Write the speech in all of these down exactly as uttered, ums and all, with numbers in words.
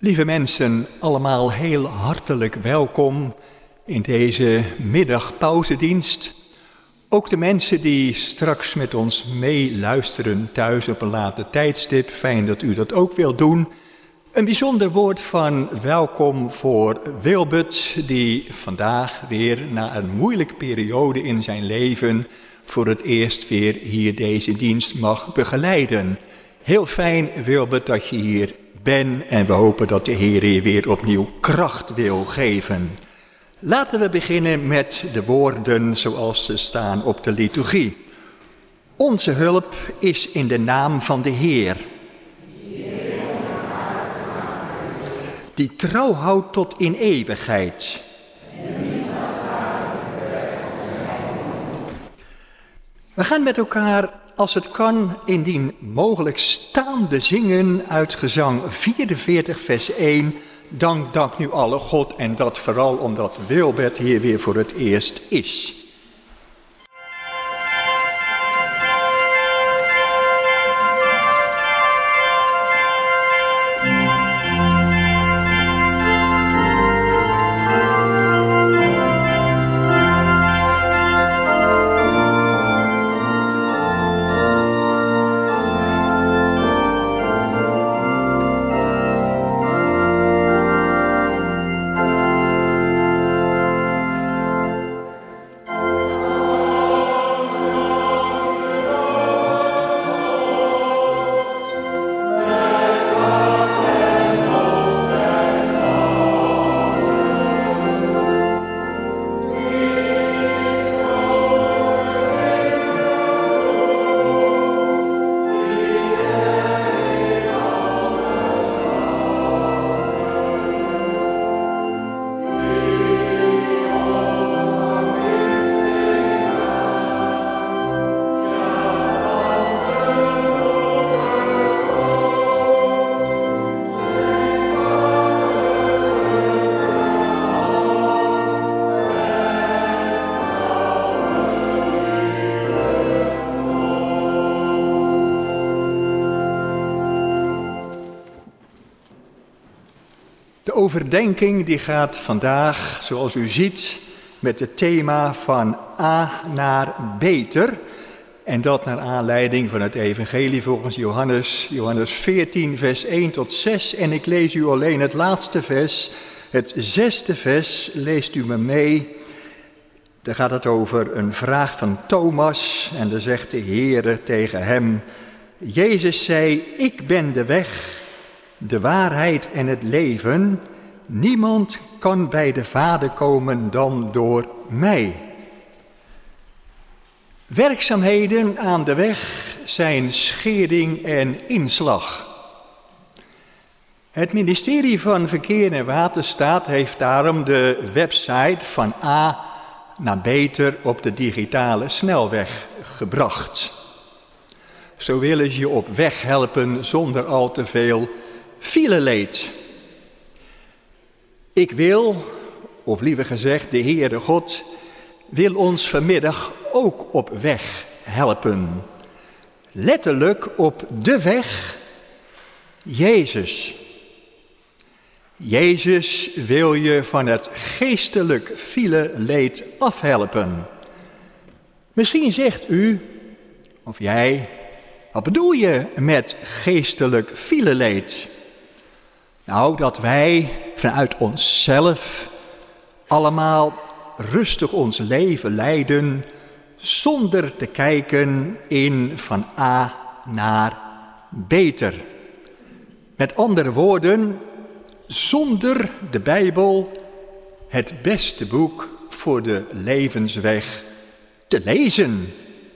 Lieve mensen, allemaal heel hartelijk welkom in deze middagpauzedienst. Ook de mensen die straks met ons meeluisteren thuis op een later tijdstip, fijn dat u dat ook wilt doen. Een bijzonder woord van welkom voor Wilbert, die vandaag weer na een moeilijke periode in zijn leven voor het eerst weer hier deze dienst mag begeleiden. Heel fijn, Wilbert, dat je hier bent en we hopen dat de Heer je weer opnieuw kracht wil geven. Laten we beginnen met de woorden zoals ze staan op de liturgie. Onze hulp is in de naam van de Heer, die trouw houdt tot in eeuwigheid. We gaan met elkaar, als het kan, indien mogelijk staande zingen uit gezang vierenveertig vers één. Dank, dank nu alle God en dat vooral omdat Wilbert hier weer voor het eerst is. De overdenking die gaat vandaag, zoals u ziet, met het thema van A naar beter. En dat naar aanleiding van het evangelie volgens Johannes, Johannes veertien vers één tot zes. En ik lees u alleen het laatste vers, het zesde vers, leest u me mee. Daar gaat het over een vraag van Thomas en dan zegt de Heere tegen hem: Jezus zei, ik ben de weg, de waarheid en het leven. Niemand kan bij de Vader komen dan door mij. Werkzaamheden aan de weg zijn schering en inslag. Het ministerie van Verkeer en Waterstaat heeft daarom de website van A naar beter op de digitale snelweg gebracht. Zo willen ze je op weg helpen zonder al te veel fileleed. Ik wil, of liever gezegd de Heere God, wil ons vanmiddag ook op weg helpen. Letterlijk op de weg, Jezus. Jezus wil je van het geestelijk fileleed afhelpen. Misschien zegt u, of jij, wat bedoel je met geestelijk fileleed? Nou, dat wij vanuit onszelf allemaal rustig ons leven leiden, zonder te kijken in van A naar beter. Met andere woorden, zonder de Bijbel, het beste boek voor de levensweg, te lezen.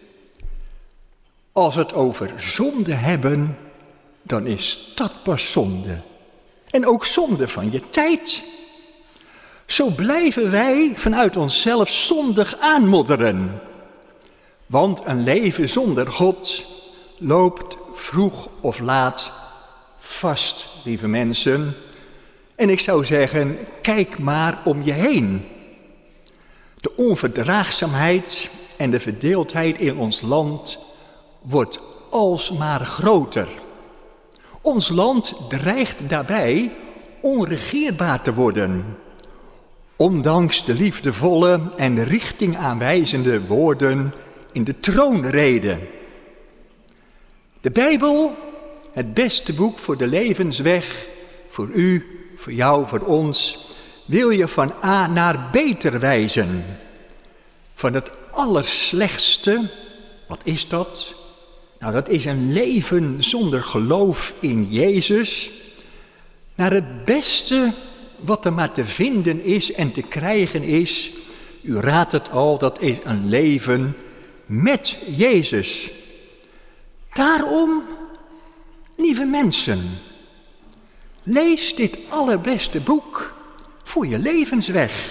Als we het over zonde hebben, dan is dat pas zonde. En ook zonde van je tijd. Zo blijven wij vanuit onszelf zondig aanmodderen. Want een leven zonder God loopt vroeg of laat vast, lieve mensen. En ik zou zeggen, kijk maar om je heen. De onverdraagzaamheid en de verdeeldheid in ons land wordt alsmaar groter. Ons land dreigt daarbij onregeerbaar te worden. Ondanks de liefdevolle en richtingaanwijzende woorden in de troonrede. De Bijbel, het beste boek voor de levensweg, voor u, voor jou, voor ons, wil je van A naar beter wijzen. Van het allerslechtste, wat is dat? Nou, dat is een leven zonder geloof in Jezus, naar het beste wat er maar te vinden is en te krijgen is. U raadt het al, dat is een leven met Jezus. Daarom, lieve mensen, lees dit allerbeste boek voor je levensweg.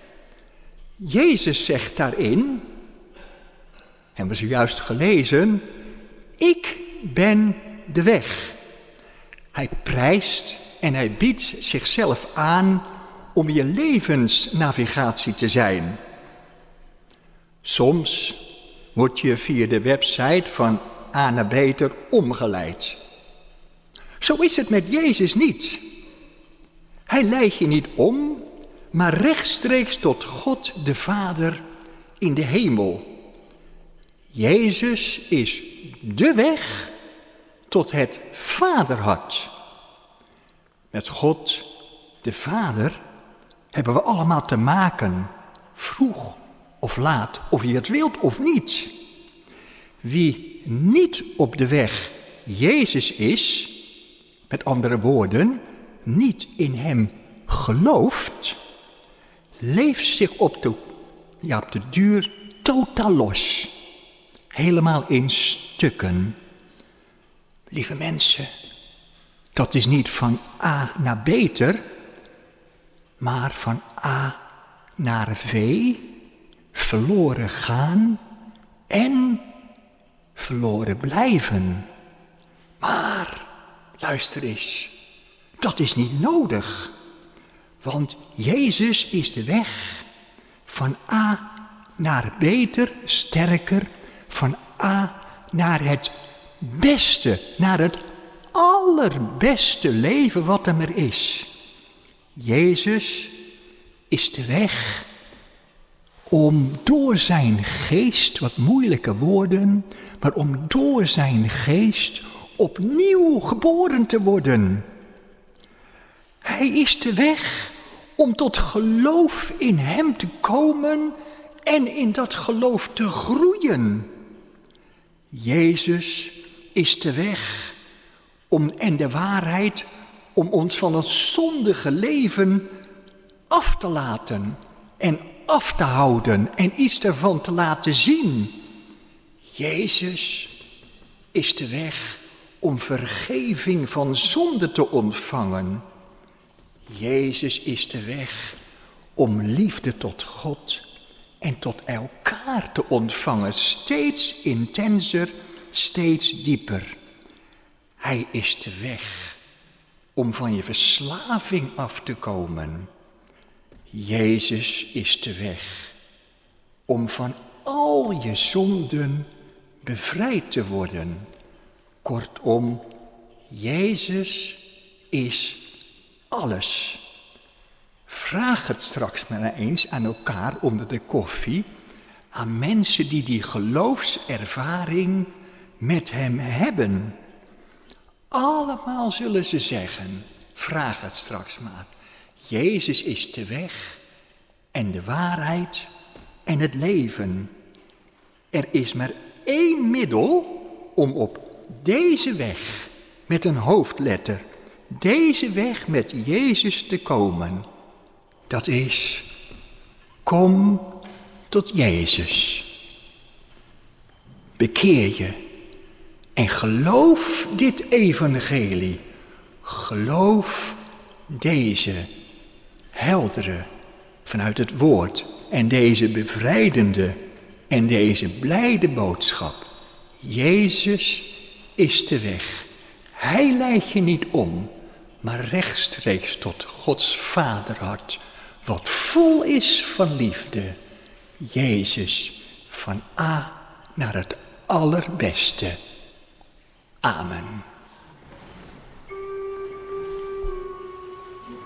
Jezus zegt daarin, hebben we zojuist gelezen, ik ben de weg. Hij prijst en hij biedt zichzelf aan om je levensnavigatie te zijn. Soms word je via de website van A naar beter omgeleid. Zo is het met Jezus niet. Hij leidt je niet om, maar rechtstreeks tot God de Vader in de hemel. Jezus is de weg tot het Vaderhart. Met God, de Vader, hebben we allemaal te maken, vroeg of laat, of je het wilt of niet. Wie niet op de weg Jezus is, met andere woorden, niet in hem gelooft, leeft zich op de, ja, op de duur totaal los. Helemaal in stukken. Lieve mensen, dat is niet van A naar beter, maar van A naar V, verloren gaan en verloren blijven. Maar, luister eens, dat is niet nodig, want Jezus is de weg van A naar beter, sterker, van A naar het beste, naar het allerbeste leven wat er maar is. Jezus is de weg om door zijn geest, wat moeilijke woorden, maar om door zijn geest opnieuw geboren te worden. Hij is de weg om tot geloof in hem te komen en in dat geloof te groeien. Jezus is de weg om, en de waarheid om ons van het zondige leven af te laten en af te houden en iets ervan te laten zien. Jezus is de weg om vergeving van zonde te ontvangen. Jezus is de weg om liefde tot God en tot elkaar te ontvangen, steeds intenser, steeds dieper. Hij is de weg om van je verslaving af te komen. Jezus is de weg om van al je zonden bevrijd te worden. Kortom, Jezus is alles. Vraag het straks maar eens aan elkaar onder de koffie, aan mensen die die geloofservaring met hem hebben. Allemaal zullen ze zeggen, vraag het straks maar. Jezus is de weg en de waarheid en het leven. Er is maar één middel om op deze weg met een hoofdletter, deze weg met Jezus te komen. Dat is, kom tot Jezus. Bekeer je en geloof dit evangelie. Geloof deze heldere vanuit het woord en deze bevrijdende en deze blijde boodschap. Jezus is de weg. Hij leidt je niet om, maar rechtstreeks tot Gods vaderhart, wat vol is van liefde. Jezus, van A naar het allerbeste. Amen.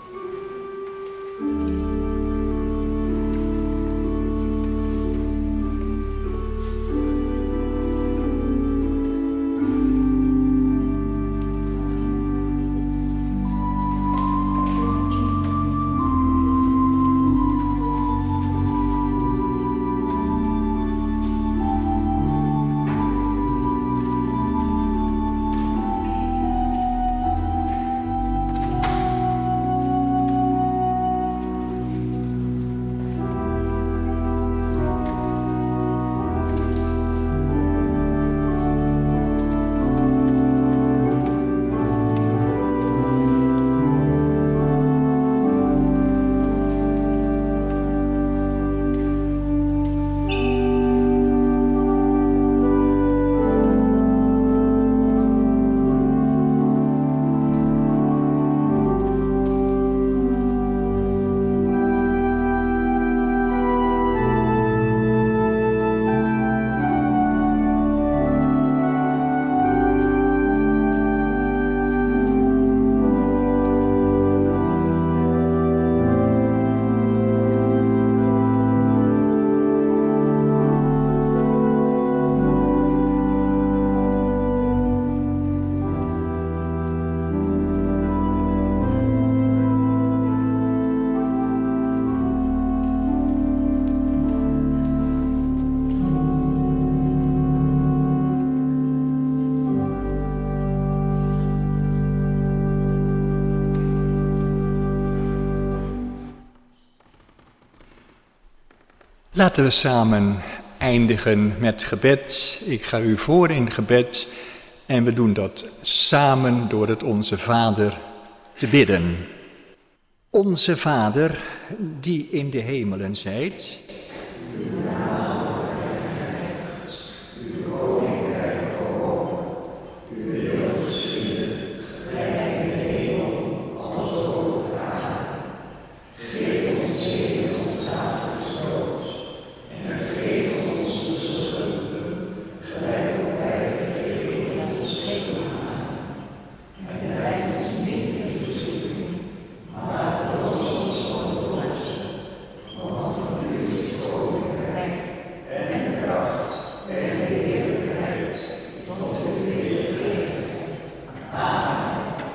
Laten we samen eindigen met gebed. Ik ga u voor in gebed en we doen dat samen door het Onze Vader te bidden. Onze Vader, die in de hemelen zijt, uw naam geheiligd, uw koninkrijk komen, uw wil geschieden, gelijk in de hemel als ook op de aarde. Geef ons heden ons dagelijks brood en vergeef ons onze schulden, gelijk ook wij vergeven onze schuldenaars. En leid ons niet in verzoeking, maar verlos ons van de boze. Want van u is het koninkrijk en de kracht en de heerlijkheid tot de eeuwigheid. Amen.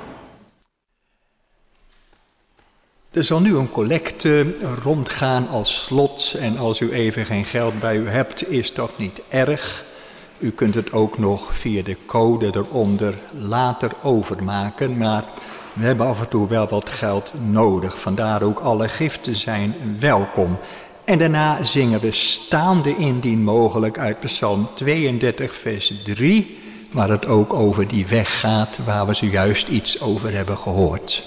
Er zal nu een collecte rondgaan als slot en als u even geen geld bij u hebt, is dat niet erg. U kunt het ook nog via de code eronder later overmaken, maar we hebben af en toe wel wat geld nodig. Vandaar ook alle giften zijn welkom. En daarna zingen we staande indien mogelijk uit Psalm tweeëndertig vers drie, waar het ook over die weg gaat waar we zojuist iets over hebben gehoord.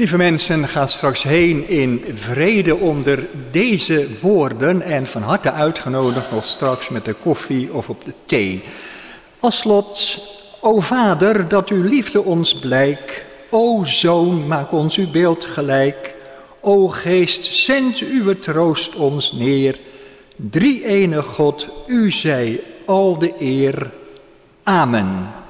Lieve mensen, ga straks heen in vrede onder deze woorden en van harte uitgenodigd nog straks met de koffie of op de thee. Als slot, o Vader, dat uw liefde ons blijk, o Zoon, maak ons uw beeld gelijk, o Geest, zend uw troost ons neer. Drie-ene God, u zij al de eer. Amen.